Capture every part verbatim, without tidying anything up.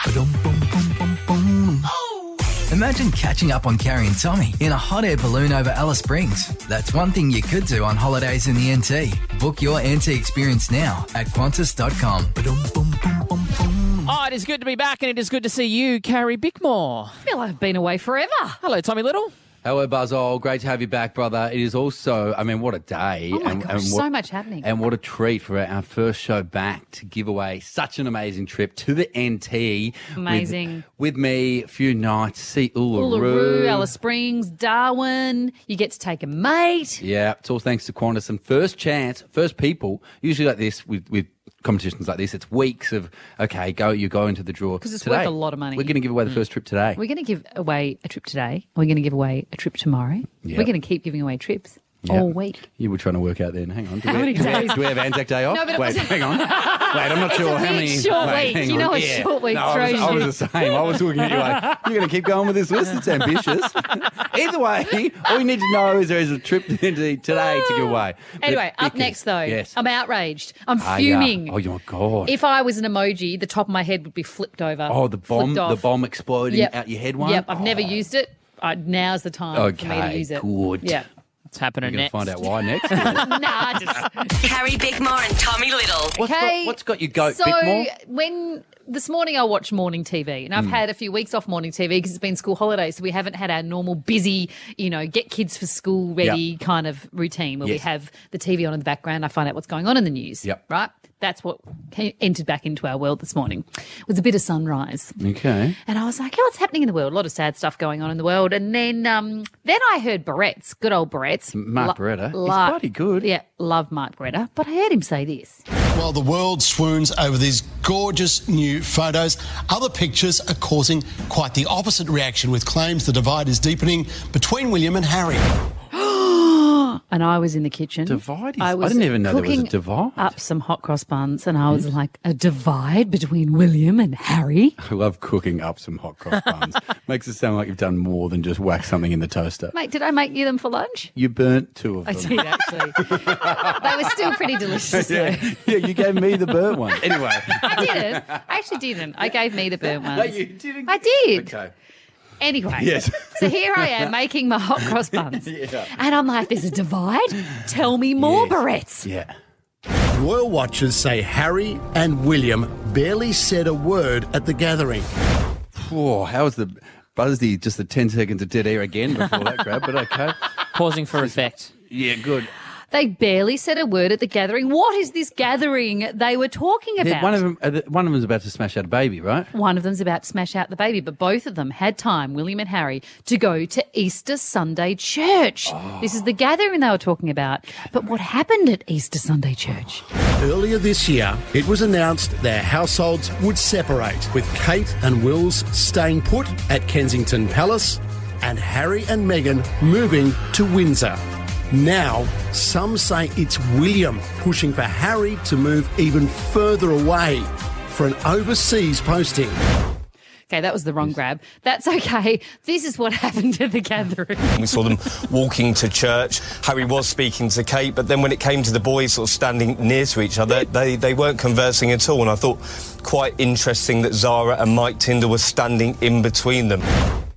Imagine catching up on Carrie and Tommy in a hot air balloon over Alice Springs. That's one thing you could do on holidays in the N T. Book your N T experience now at Qantas dot com. Oh, it is good to be back and it is good to see you, Carrie Bickmore. I feel like I've been away forever. Hello, Tommy Little. Hello, Buzzall. Great to have you back, brother. It is also, I mean, what a day. Oh, my and, gosh, and what, so much happening. And what a treat for our first show back to give away such an amazing trip to the N T. Amazing. With, with me, a few nights, see Uluru. Uluru, Alice Springs, Darwin. You get to take a mate. Yeah, it's all thanks to Qantas. And first chance, first people, usually like this with, with competitions like this, it's weeks of, okay, go you go into the draw. Because it's today, worth a lot of money. We're going to give away the first trip today. We're going to give away a trip today. We're going to give away a trip tomorrow. Yep. We're going to keep giving away trips Yep. all week. You were trying to work out then. Hang on. Do How we, many do we, days? do we have Anzac Day off? No, but it Wait, wasn't- hang on. Wait, I'm not It's sure a how big many. short wait, week. hang You know on. a Yeah. short week no, throws I was, I you. was the same. I was looking at you like, you're going to keep going with this list? It's ambitious. Either way, all you need to know is there is a trip to today to give away. Anyway, But up because- next though, Yes. I'm outraged. I'm Ah, fuming. yeah. Oh, my God. If I was an emoji, the top of my head would be flipped over. oh, the bomb, flipped off. the bomb exploding Yep. out your head one? Yep, I've Oh, never used it. Uh, now's the time for me to Okay, use it. good. Yeah. What's happening You're going to next? find out why next. nah, just Carrie Bickmore and Tommy Little. What's okay. got, what's got your goat so bit more? when this morning I watched morning T V, and I've had a few weeks off morning T V because it's been school holidays, so we haven't had our normal busy, you know, get kids for school ready Yep. kind of routine where we Yes. have the T V on in the background. I find out what's going on in the news. Yep. Right. That's what came, entered back into our world this morning. It was a bit of sunrise. Okay. And I was like, oh, what's happening in the world? A lot of sad stuff going on in the world. And then um, then I heard Barrett's, good old Barrett's. Mark Beretta. He's lo- bloody good. Yeah, love Mark Beretta. But I heard him say this. While the world swoons over these gorgeous new photos, other pictures are causing quite the opposite reaction, with claims the divide is deepening between William and Harry. And I was in the kitchen. Divide is- I, I was didn't even know there was a cooking divide. up some hot cross buns, and I was like, a divide between William and Harry? I love cooking up some hot cross buns. Makes it sound like you've done more than just whack something in the toaster. Mate, did I make you them for lunch? You burnt two of I them. did, actually. They were still pretty delicious, though. yeah, yeah, you gave me the burnt one. Anyway. I didn't. I actually didn't. I gave me the burnt ones. No, you didn't. I did. Okay. Anyway, Yes. so here I am making my hot cross buns. Yeah. And I'm like, there's a divide? Tell me more, Yes. Barrett's. Yeah. Royal watchers say Harry and William barely said a word at the gathering. Whoa, how was the Buzzy? Just the ten seconds of dead air again before that grab, but okay. Pausing for effect. Yeah, good. They barely said a word at the gathering. What is this gathering they were talking about? Yeah, one of them, uh, the- one of them's about to smash out a baby, right? One of them's about to smash out the baby, but both of them had time, William and Harry, to go to Easter Sunday Church. Oh. This is the gathering they were talking about. But what happened at Easter Sunday Church? Earlier this year, it was announced their households would separate, with Kate and Will's staying put at Kensington Palace and Harry and Meghan moving to Windsor. Now, some say it's William pushing for Harry to move even further away for an overseas posting. Okay, that was the wrong grab. That's okay. This is what happened at the gathering. We saw them walking to church. Harry was speaking to Kate, but then when it came to the boys sort of standing near to each other, they, they weren't conversing at all. And I thought quite interesting that Zara and Mike Tinder were standing in between them.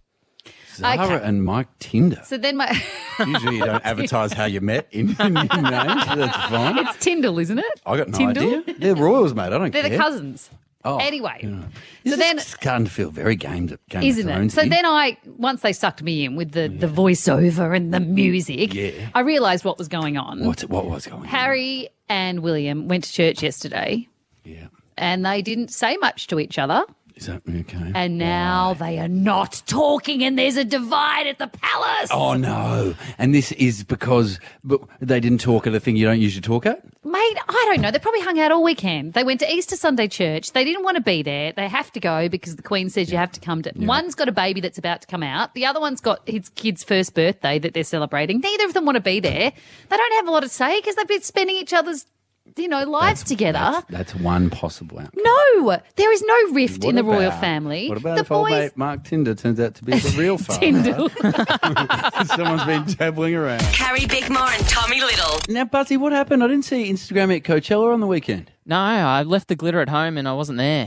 Zara Okay. and Mike Tinder. So then my... Usually you don't advertise how you met in, in your name, so that's fine. It's Tyndall, isn't it? I got no Tyndall? idea. They're royals, mate. I don't They're care. the cousins. Oh, Anyway, yeah. so This then... is starting to feel very Game, Game Isn't of it? Thrones. So then I, once they sucked me in with the, the voiceover and the music, Yeah. I realised what was going on. What, what was going on? Harry and William went to church yesterday Yeah. and they didn't say much to each other. Is that okay? And now they are not talking and there's a divide at the palace. Oh, no. And this is because but they didn't talk at a thing you don't usually talk at? Mate, I don't know. They probably hung out all weekend. They went to Easter Sunday church. They didn't want to be there. They have to go because the Queen says you have to come to. One's got a baby that's about to come out. The other one's got his kid's first birthday that they're celebrating. Neither of them want to be there. They don't have a lot to say because they've been spending each other's, you know, lives together. That's, that's one possible outcome. No, there is no rift What in the royal about- family. What about the if old boys? mate Mark Tinder turns out to be the real father? Tyndall. Someone's been dabbling around. Carrie Bickmore and Tommy Little. Now, Buzzy, what happened? I didn't see Instagram at Coachella on the weekend. No, I left the glitter at home and I wasn't there.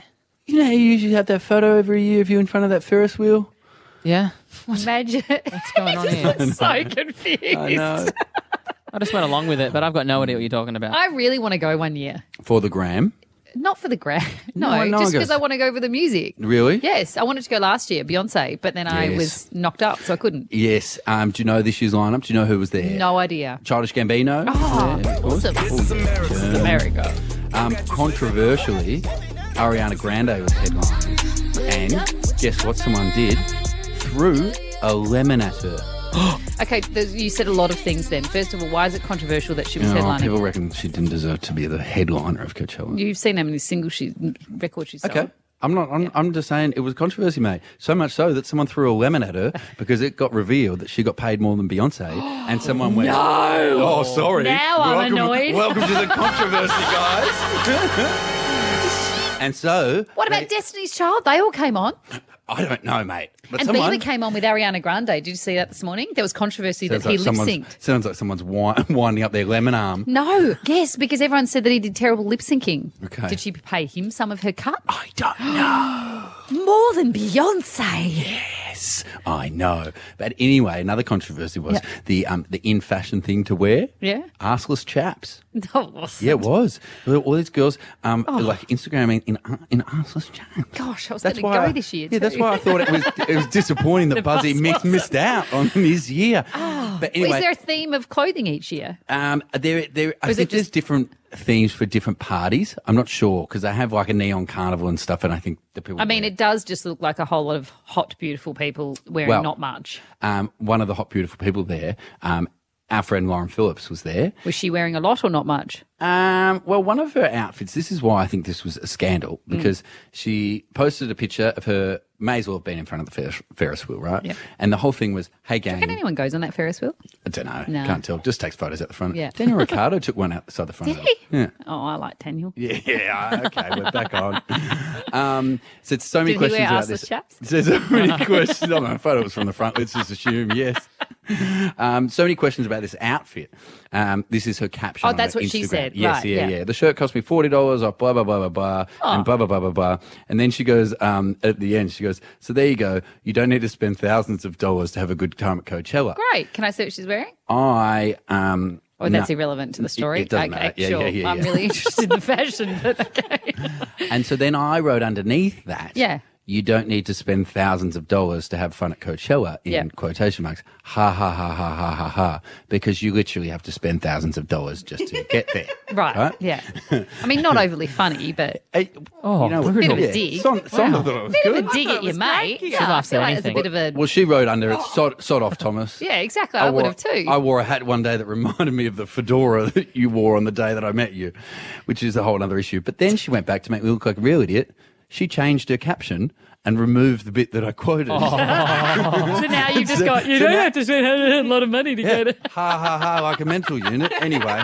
You know how you usually have that photo every year of you in front of that Ferris wheel? Yeah. Imagine. What's going on here? So confused. I know. I just went along with it, but I've got no idea what you're talking about. I really want to go one year. For the gram? Not for the gram. No, No, no one just because goes- I want to go for the music. Really? Yes, I wanted to go last year, Beyonce, but then I Yes. was knocked up, so I couldn't. Yes. Um, do you know this year's lineup? Do you know who was there? No idea. Childish Gambino. Oh, Yeah, of course. awesome. This is America. America. Um, controversially, Ariana Grande was headlining. And guess what someone did? Threw a lemon at her. Okay, there's- you said a lot of things then. First of all, why is it controversial that she was You know, headlining? people reckon she didn't deserve to be the headliner of Coachella. You've seen how many singles she records she's sold. Okay. I'm not. I'm, I'm just saying it was controversy, mate. So much so that someone threw a lemon at her because it got revealed that she got paid more than Beyonce, and someone went, "No, oh, sorry." Now I'm welcome, annoyed. Welcome to the controversy, guys. And so, What about they- Destiny's Child? They all came on. I don't know, mate. But And someone, Bieber came on with Ariana Grande. Did you see that this morning? There was controversy that sounds he like lip someone's- synced. Sounds like someone's wi- winding up their lemon arm. No, yes, because everyone said that he did terrible lip syncing. Okay. Did she pay him some of her cut? I don't know. More than Beyonce. Yes, I know. But anyway, another controversy was Yeah. the um the in fashion thing to wear. Yeah. Arseless chaps. No, it wasn't. Yeah, it was. All these girls, um, Oh. like Instagramming in in arseless chaps. Gosh, I was That's going to why go I- this year Yeah, too. that's why I thought it was it was disappointing that The Buzzy buzz missed, missed out on this year. But Well, anyway, is there a theme of clothing each year? um, there there I is think it there's just- different themes for different parties. I'm not sure because they have like a neon carnival and stuff, and I think the people. I mean, wear- it does just look like a whole lot of hot, beautiful people wearing Well, not much. um, one of the hot beautiful people there, um, our friend Lauren Phillips was there. Was she wearing a lot or not much? Um, well, one of her outfits, this is why I think this was a scandal, Mm. because she posted a picture of her, may as well have been in front of the Ferris, Ferris wheel, right? Yep. And the whole thing was, hey, gang. Can anyone goes on that Ferris wheel? I don't know. No. Can't tell. Just takes photos at the front. Yeah. Daniel Ricciardo took one outside the front Did of it. he? Yeah. Oh, I like Daniel. Yeah, yeah, okay, we're back on. Um, so it's so many Did he wear questions about arseless this. chaps? So so many questions. I don't know, photo was from the front. Let's just assume yes. Um, so many questions about this outfit. Um, this is her caption. Oh, on that's her what she Instagram. said. Yes, Right, yeah, yeah. yeah. The shirt cost me forty dollars off. Blah blah blah blah blah, Oh. and blah blah blah blah blah. And then she goes um, at the end. She goes, "So there you go. You don't need to spend thousands of dollars to have a good time at Coachella." Great. Can I see what she's wearing? I um. Or that's no. irrelevant to the It- story? it doesn't okay, matter. Yeah, sure. yeah, yeah, I'm yeah. really interested in the fashion, but okay. And so then I wrote underneath that, Yeah. you don't need to spend thousands of dollars to have fun at Coachella in Yeah. quotation marks. Ha, ha, ha, ha, ha, ha, ha. Because you literally have to spend thousands of dollars just to get there. Right. Right? Yeah. I mean, not overly funny, but Hey, Oh, you know, brutal. Bit of a yeah, dig. Son, Son Wow. thought it was bit good. of a dig at your mate. She Yeah, I laughs feel at like it's a anything. bit of a. Well, she wrote under it, sod, sod off, Thomas. Yeah, exactly. I, would wore, have too. I wore a hat one day that reminded me of the fedora that you wore on the day that I met you, which is a whole other issue. But then she went back to make me look like a real idiot. She changed her caption and removed the bit that I quoted. so now you've just got. You so don't now- have to spend a lot of money to go to. Ha ha ha, like a mental unit. Anyway,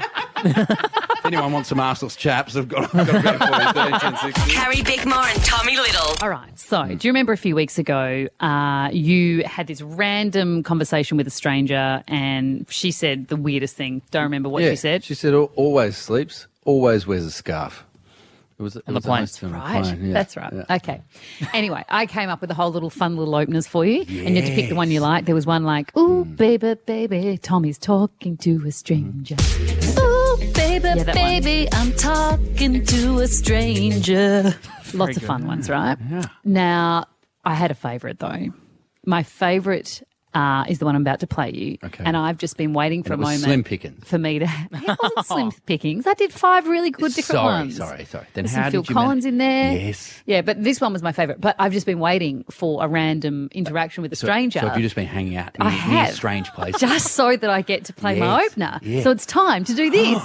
if anyone wants some arseless chaps, I've got, I've got a bit for you. thirteen ten sixty. Harry Bickmore and Tommy Little. All right. So, do you remember a few weeks ago, uh, you had this random conversation with a stranger, and she said the weirdest thing. Don't remember what Yeah, she said. She said "Al- always sleeps, always wears a scarf. It was, it On the was a plane. host on the Right. plane, yeah. That's right. Yeah. Okay. Anyway, I came up with a whole little fun little openers for you, and you had to pick the one you like. There was one like, "Ooh, Mm. baby, baby, Tommy's talking to a stranger." Ooh, baby, Yeah, that one. baby, I'm talking to a stranger. Lots of fun ones, right? Now, I had a favourite though. My favourite uh, is the one I'm about to play you, Okay. and I've just been waiting for And a it was moment slim pickings. for me to. It wasn't slim pickings. I did five really good different sorry, ones. sorry, sorry. Then There's how some Phil did you Collins manage- in there. Yes. Yeah, but this one was my favourite. But I've just been waiting for a random interaction with a So- stranger. So have you just been hanging out near, I near have. strange places? just so that I get to play my Yes, opener. yeah. So it's time to do this.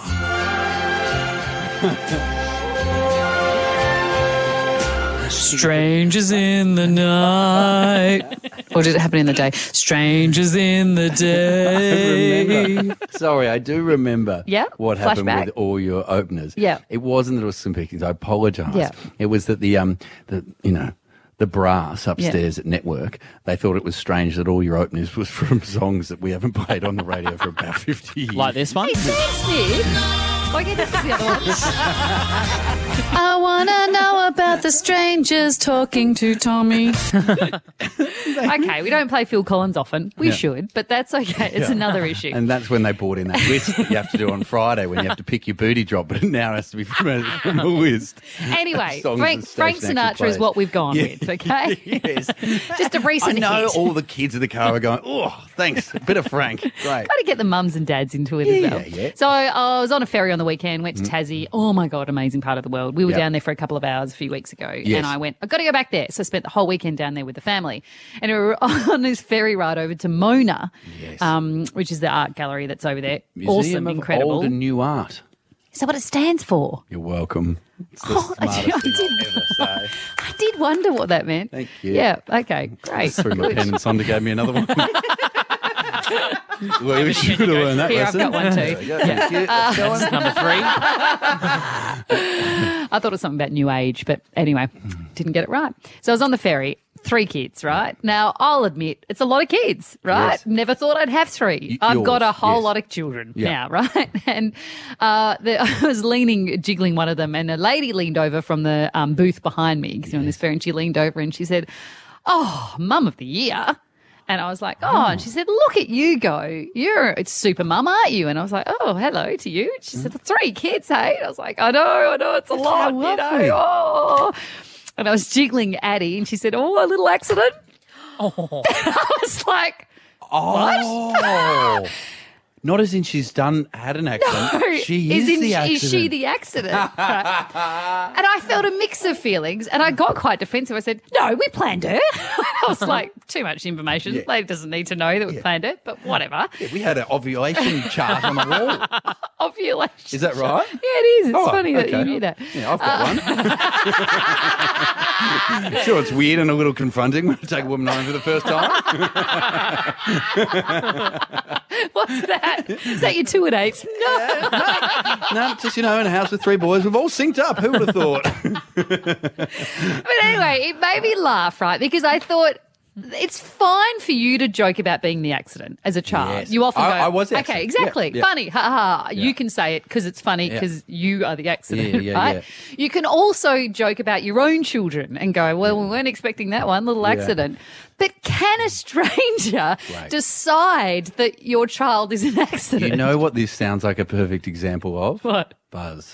Strangers in the night. Or did it happen in the day? Strangers in the day. remember. Sorry, I do remember Yeah, what happened flashback. with all your openers. Yeah. It wasn't that it was some pickings. I apologise. Yeah. It was that the, um, the you know, the brass upstairs at Network, they thought it was strange that all your openers was from songs that we haven't played on the radio for about fifty years. Like this one? Hey, Sam Smith. Oh, yeah, this is the other one. I want to know about the strangers talking to Tommy. Okay, we don't play Phil Collins often. We Yeah. should, but that's okay. It's another issue. And that's when they brought in that list that you have to do on Friday when you have to pick your booty drop, but it now has to be from a, from a list. Anyway, Songs Frank, the Frank station actually Sinatra is plays. what we've gone Yeah. with, okay? Yes. Just a recent I know hit. all the kids in the car are going, oh, thanks, a bit of Frank. Great. Got to get the mums and dads into it Yeah, as well. yeah. So I was on a ferry on the weekend, went to Tassie. Oh my God, amazing part of the world. We were Yep. down there for a couple of hours a few weeks ago. Yes. And I went, I've got to go back there. So I spent the whole weekend down there with the family. And we were on this ferry ride over to Mona, Yes. um, which is the art gallery that's over there. Museum awesome, of incredible. Old and new art. Is that what it stands for? You're welcome. It's the Oh, I smartest did- I thing did- I'll ever say. I did wonder what that meant. Thank you. Yeah, okay, great. Threw my pen and Sonda gave me another one. Well, we should have learned that Here, I've lesson. got one too. There we go. Thank you. Let's go on. Number three. I thought it was something about New Age, but anyway, didn't get it right. So I was on the ferry, three kids, right? Now, I'll admit, it's a lot of kids, right? Yes. Never thought I'd have three. Y- I've got a yours, whole yes. lot of children Yeah. now, right? And uh, the, I was leaning, jiggling one of them, and a lady leaned over from the um, booth behind me because you're on this ferry, and she leaned over and she said, "Oh, Mum of the Year." And I was like, oh, and she said, look at you go. You're a super mum, aren't you? And I was like, oh, hello to you. And she said, three kids, hey? And I was like, I know, I know, it's a lot, you lovely. know. Oh. And I was jiggling Addie, and she said, oh, a little accident. Oh. I was like, Oh. Not as in she's done had an accident. no, she is is, in, the accident. is she the accident? Right. And I felt a mix of feelings, and I got quite defensive. I said, no, we planned her. I was like, too much information. Yeah. Lady doesn't need to know that we Yeah. planned it, but whatever. Yeah, we had an ovulation chart on the wall. Ovulation. Is that right? Yeah, it is. It's Oh, funny that you okay. knew that. Yeah, I've got one. Sure, it's weird and a little confronting when I take a woman home for the first time. What's that? Is that your two and eight? No. No, just, you know, in a house with three boys, we've all synced up. Who would have thought? But anyway, it made me laugh, right? Because I thought it's fine for you to joke about being the accident as a child. Yes. You often I- go, I was the okay, accident. exactly, Yeah, yeah. funny, ha ha. ha. Yeah. You can say it because it's funny Yeah. because you are the accident, Yeah, yeah, right? yeah. You can also joke about your own children and go, well, we weren't expecting that one little Yeah. accident. But can a stranger Right. decide that your child is an accident? You know what this sounds like a perfect example of? What? Buzz.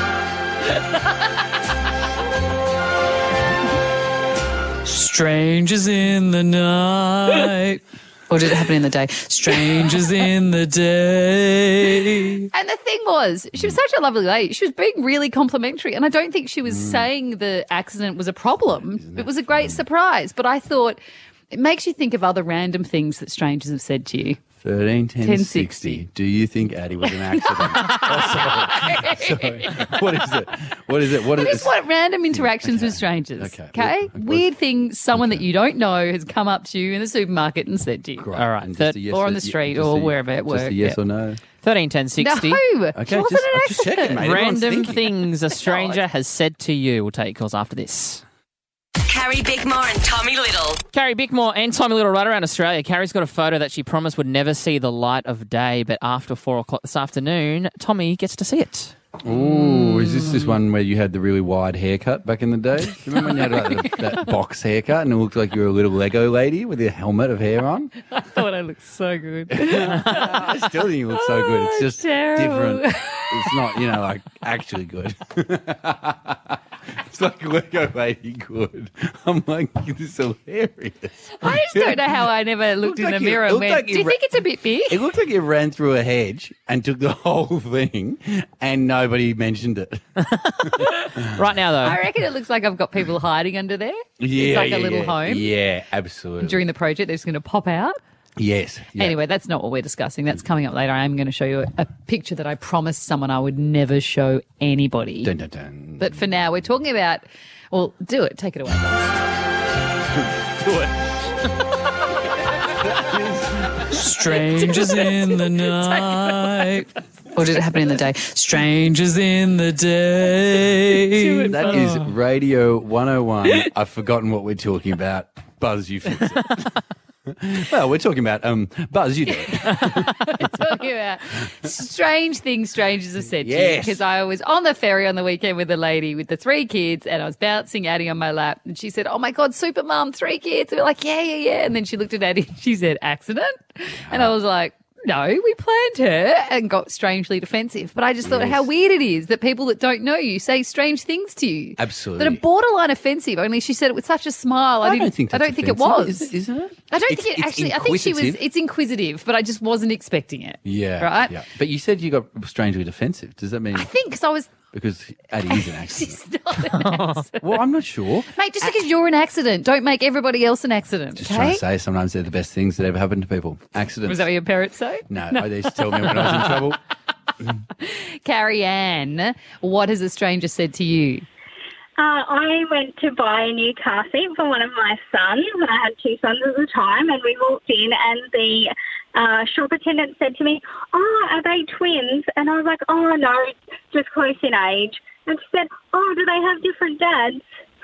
Strangers in the night. Or did it happen in the day? Strangers in the day. And the thing was, she was such a lovely lady. She was being really complimentary. And I don't think she was saying the accident was a problem. It was a great surprise. But I thought it makes you think of other random things that strangers have said to you. thirteen, ten, ten, sixty. sixty. Do you think Addie was an accident? Oh, sorry. sorry. What is it? What is it? What It is is what random interactions with strangers. Okay. Okay. Well, Weird things someone that you don't know has come up to you in the supermarket and said to you. Great. All right, And just third- a yes or on or- the street just or a- wherever at Just work, a yes yeah. or no? thirteen, ten, sixty. No, Okay, she wasn't just- an I'm just checking, accident. mate. Everyone's Random thinking. things a stranger has said to you. We'll take calls after this. Carrie Bickmore and Tommy Little. Carrie Bickmore and Tommy Little right around Australia. Carrie's got a photo that she promised would never see the light of day, but after four o'clock this afternoon, Tommy gets to see it. Ooh, is this this one where you had the really wide haircut back in the day? Do you remember when you had like, the, that box haircut and it looked like you were a little Lego lady with a helmet of hair on? I thought I looked so good. I still think you look so good. It's just terrible. different. It's not, you know, like actually good. It's like Lego lady good. I'm like, this is hilarious. I just don't know how I never looked Looked in like the you- mirror it and looked went, like do you you ra- think it's a bit big? It looked like you ran through a hedge and took the whole thing and nobody mentioned it. Right now, I though, reckon it looks like I've got people hiding under there. Yeah, it's like yeah, a little yeah. home. Yeah, absolutely. During the project, they're just going to pop out. yes. yeah. Anyway, that's not what we're discussing. That's coming up later. I am going to show you a, a picture that I promised someone I would never show anybody. Dun, dun, dun. But for now, we're talking about, well, do it. Take it away, guys. strangers in the night. Or did it happen in the day? Strangers in the day. That is Radio one oh one. I've forgotten what we're talking about. Buzz, you fix it. Well, we're talking about um, Buzz. You do it. Talking about strange things strangers have said to you. Yes. Because I was on the ferry on the weekend with a lady with the three kids and I was bouncing Addie on my lap and she said, oh my God, super mum, three kids. And we're like, yeah, yeah, yeah. And then she looked at Addie and she said, accident? And I was like, no, we planned her, and got strangely defensive. But I just thought Yes. how weird it is that people that don't know you say strange things to you. Absolutely. That are borderline offensive. Only she said it with such a smile. I, I didn't don't think I that's don't think it offensive, was. is- isn't it? I don't It's- think it it's actually. I think she was. inquisitive. It's inquisitive, but I just wasn't expecting it. Yeah. Right. Yeah. But you said you got strangely defensive. Does that mean I think because I was. because Addie is an accident? She's not an accident. Well, I'm not sure. Mate, just because you're an accident, don't make everybody else an accident. Just okay? trying to say sometimes they're the best things that ever happen to people. Accidents. Was that what your parents say? No, they used to tell me when I was in trouble. Carrie Ann, what has a stranger said to you? Uh, I went to buy a new car seat for one of my sons. I had two sons at the time, and we walked in, and the uh, shop attendant said to me, "Oh, are they twins?" And I was like, "Oh no, just close in age." And she said, "Oh, do they have different dads?"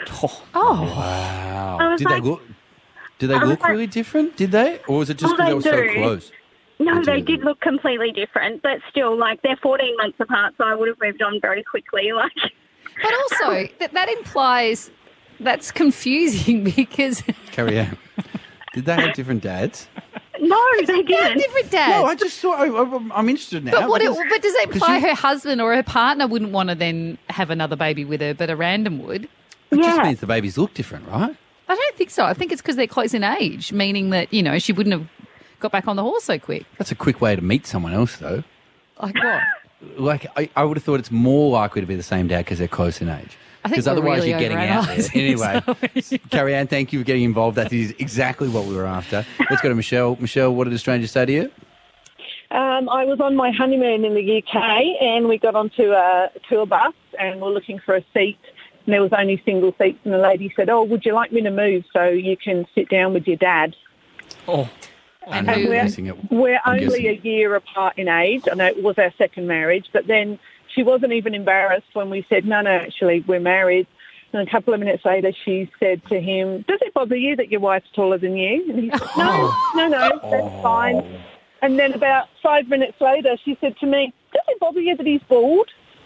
Oh, Wow. I was Did like- they look? Did they I was look like- really different? Did they, or was it just Oh, because they they were so do. close? No, They they do. did look completely different, but still, like, they're fourteen months apart, so I would have moved on very quickly. Like, but also that, that implies that's confusing because Carrie Ann. Did they have different dads? no, they they're didn't. different dads. No, I just saw. I, I, I'm interested now. but what? It, because- but does that because imply you- her husband or her partner wouldn't want to then have another baby with her, but a random would? It just Yeah. means the babies look different, right? I don't think so. I think it's because they're close in age, meaning that you know she wouldn't have got back on the horse so quick. That's a quick way to meet someone else, though. Like what? Like, I, I would have thought it's more likely to be the same dad because they're close in age. I think Because we're otherwise really you're getting out there. overanalyzing Anyway, Carrie Ann, thank you for getting involved. That is exactly what we were after. Let's go to Michelle. Michelle, what did a stranger say to you? Um, I was on my honeymoon in the U K and we got onto a tour bus and we're looking for a seat and there was only single seats and the lady said, "Oh, would you like me to move so you can sit down with your dad?" Oh, And I'm who- guessing it- We're I'm only guessing- a year apart in age. I know it was our second marriage, but then she wasn't even embarrassed when we said, "No, no, actually, we're married." And a couple of minutes later, she said to him, "Does it bother you that your wife's taller than you?" And he said, "No, no, no, that's fine." And then about five minutes later, she said to me, "Does it bother you that he's bald?"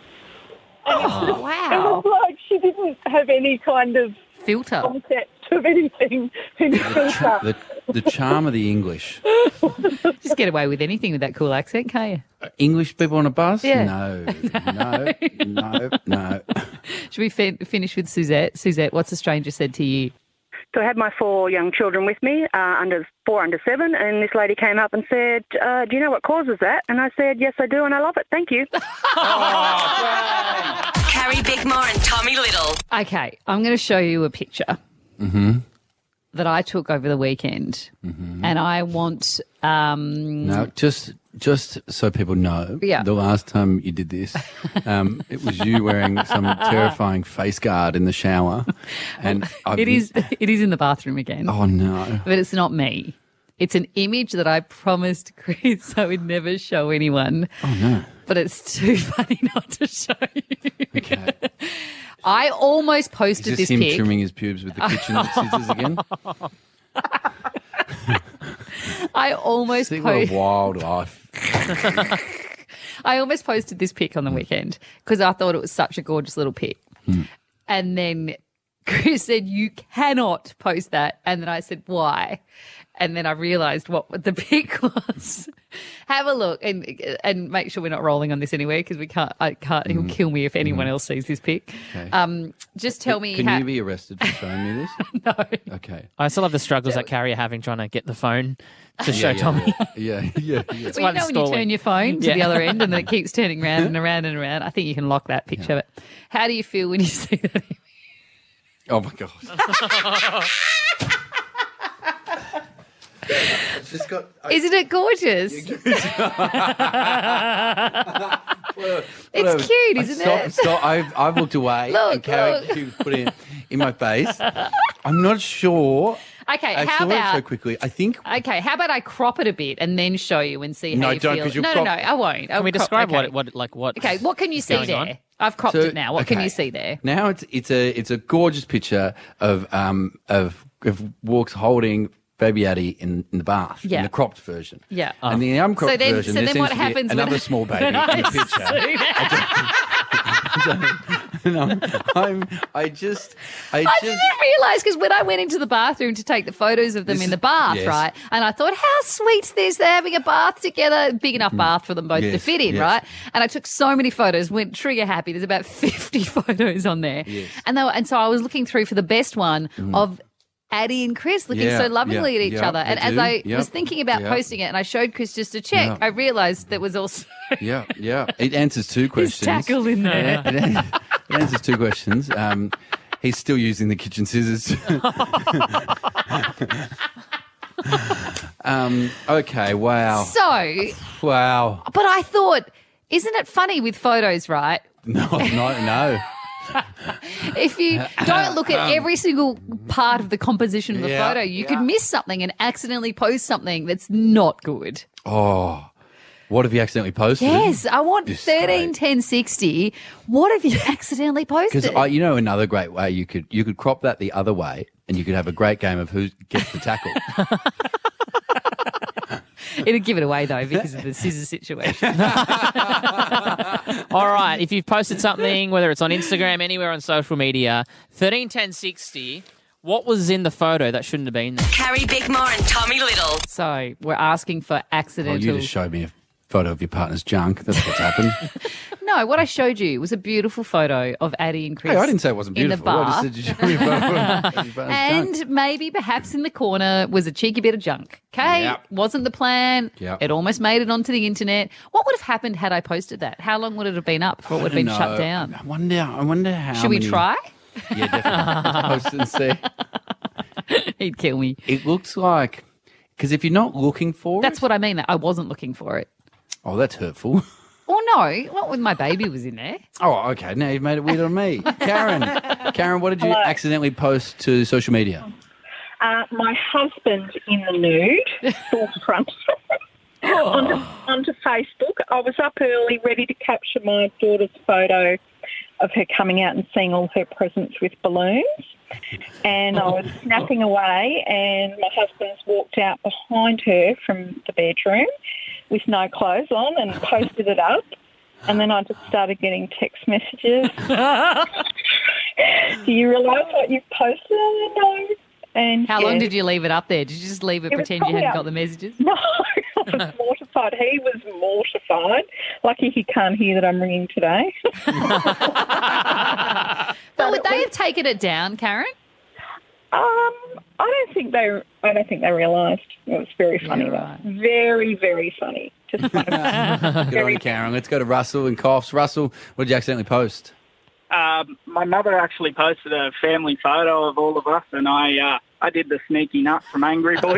And Oh, it wow. was like she didn't have any kind of Filter. concept of anything. any filter. The, the charm of the English. Just get away with anything with that cool accent, can't you? English people on a bus? Yeah. No, no, no, no. Should we fin- finish with Suzette? Suzette, what's a stranger said to you? So I had my four young children with me, uh, under four under seven, and this lady came up and said, uh, "Do you know what causes that?" And I said, "Yes, I do, and I love it. Thank you." Carrie Bickmore and Tommy Little. Okay, I'm going to show you a picture Mm-hmm. that I took over the weekend, and I want. Um, No, just just so people know, Yeah. the last time you did this, um, it was you wearing some terrifying face guard in the shower, and I've, it is. It is in the bathroom again, Oh no! but it's not me. It's an image that I promised Chris I would never show anyone. Oh no! But it's too funny not to show you. Okay. I almost Is posted this this him pic. trimming his pubes with the kitchen scissors again? I almost See what a posted. wild life. I almost posted this pic on the weekend because I thought it was such a gorgeous little pic. And then Chris said, "You cannot post that." And then I said, "Why?" And then I realised what the pic was. Have a look and and make sure we're not rolling on this anywhere because we can't. I can't. He'll kill me if anyone else sees this pic. Okay. Um, just tell me. Can how, you be arrested for showing me this? no. Okay. I still love the struggles that Carrie are having trying to get the phone to show Yeah, yeah, Tommy. Yeah, yeah, yeah. yeah. Well, you why know it's when you stalling. turn your phone to Yeah. the other end and then it keeps turning round and around and around. I think you can lock that picture. But how do you feel when you see that? Oh my god! It's just got. I, Isn't it gorgeous? It's cute, I isn't stop, it? Stop. I've I've looked away Look, and Carrie look. she put it in my face. I'm not sure. Okay, I how saw it about so quickly. I think. okay? How about I crop it a bit and then show you and see how No, you don't, feel? 'cause you'll No, crop- no, no, I won't. I'll Can we crop- describe okay. what, what, like what? Okay, what can you see going there? on? I've cropped So, it now. What can okay. you see there? Now it's it's a it's a gorgeous picture of um of of Walks holding baby Addie in, in the bath, Yeah. in the cropped version. Yeah. And the uncropped So then- version, so there then seems what to be happens when another I- small baby in when I the picture. zoom No, I'm, I just, I, I just, didn't realise because when I went into the bathroom to take the photos of them This in the is- bath, yes. right, and I thought, how sweet's this? They're having a bath together, big enough bath for them both to Yes, fit in, yes. right? And I took so many photos, went trigger happy. There's about fifty photos on there, Yes. and they were, and so I was looking through for the best one of Addie and Chris looking Yeah, so lovingly yeah, at each yeah, other. And they as do, I yeah, was thinking about yeah. posting it, and I showed Chris just to check, Yeah. I realised there was also yeah, yeah. It answers two his questions. tackle in there. It, an- it answers two questions. Um, he's still using the kitchen scissors. um, okay, wow. So, Wow. but I thought, isn't it funny with photos, right? No, no, no. If you don't look at every single part of the composition of the Yeah, photo, you yeah. could miss something and accidentally post something that's not good. Oh, what have you accidentally posted? Yes, I want This is thirteen great. ten sixty. What have you accidentally posted? Because you know another great way you could you could crop that the other way, and you could have a great game of who gets the tackle. It'll give it away though because of the scissors situation. All right, if you've posted something, whether it's on Instagram, anywhere on social media, thirteen ten sixty, what was in the photo that shouldn't have been there? Carrie Bickmore and Tommy Little. So we're asking for Oh, accidental. you just showed me a photo of your partner's junk. That's what's happened. No, what I showed you was a beautiful photo of Addie and Chris. Hey, I didn't say it wasn't in the beautiful. I bar. just said you showed me a photo of your partner's junk. And maybe perhaps in the corner was a cheeky bit of junk. Okay, Yep. wasn't the plan. Yep. It almost made it onto the internet. What would have happened had I posted that? How long would it have been up before it would have been I shut don't know. down? I wonder. I wonder how. Should we many- try? Yeah, definitely. Post it and see. He'd kill me. It looks like because if you're not looking for That's it, what I mean. That I wasn't looking for it. oh, that's hurtful. Or no, not when my baby was in there. Oh, okay. Now you've made it weird on me, Karen. Karen, what did you Hello. accidentally post to social media? Uh, my husband in the nude, full front, onto, onto Facebook. I was up early, ready to capture my daughter's photo of her coming out and seeing all her presents with balloons. And I was snapping away, and my husband's walked out behind her from the bedroom with no clothes on and posted it up. And then I just started getting text messages. Do you realise what you've posted? No. And How yeah. long did you leave it up there? Did you just leave it, It was pretend you probably hadn't up- got the messages? No, I was mortified. He was mortified. Lucky he can't hear that I'm ringing today. But would they have taken it down, Karen? Um, I don't think they. I don't think they realised. It was very funny, Yeah, though. right. Very, very funny. Just kind of Good on you, Karen. Let's go to Russell and Coughs. Russell, what did you accidentally post? Um, my mother actually posted a family photo of all of us, and I uh, I did the sneaky nut from Angry Boys.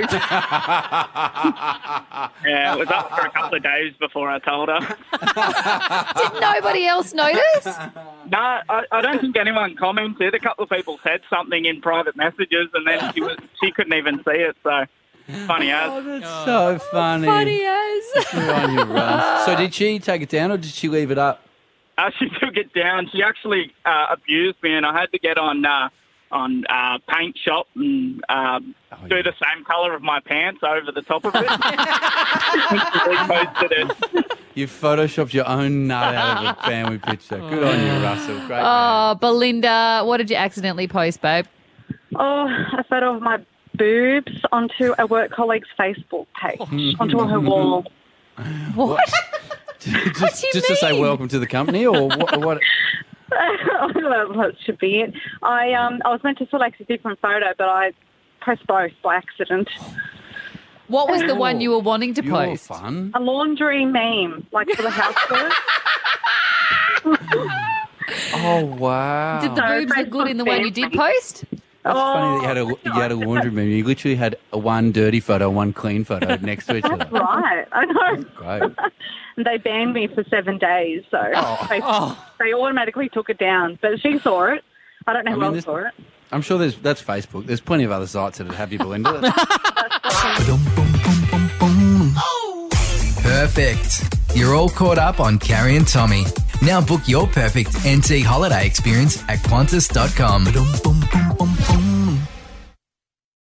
Yeah, it was up for a couple of days before I told her. Did nobody else notice? No, I, I don't think anyone commented. A couple of people said something in private messages, and then she was she couldn't even see it. So funny as. Oh, that's so funny. Funny as. Good on you, Russ. So did she take it down or did she leave it up? Uh, she took it down. She actually uh, abused me, and I had to get on uh, on uh, Paint Shop and um, Oh, do yeah. the same colour of my pants over the top of it. She posted it. You photoshopped your own nut out of a family picture. Good on you, Russell. Great. man. Oh, Belinda, what did you accidentally post, babe? Oh, a photo of my boobs onto a work colleague's Facebook page, onto her wall. What? just do you just to say mean? welcome to the company or what? Or what? Well, that should be it. I um I was meant to select a different photo, but I pressed both by accident. What was the one you were wanting to You're post? fun. A laundry meme, like for the housework. Oh, wow. Did the No, boobs look good in the one you did family. post? That's funny that you had a Oh, you had a laundry meme. You literally had a one dirty photo, one clean photo next to each other. That's right. I know. Great. And they banned me for seven days, so Oh. they, they automatically took it down. But she saw it. I don't know I who mean, else this- saw it. I'm sure there's that's Facebook. There's plenty of other sites that have you, Belinda. Perfect. You're all caught up on Carrie and Tommy. Now book your perfect N T holiday experience at Qantas dot com.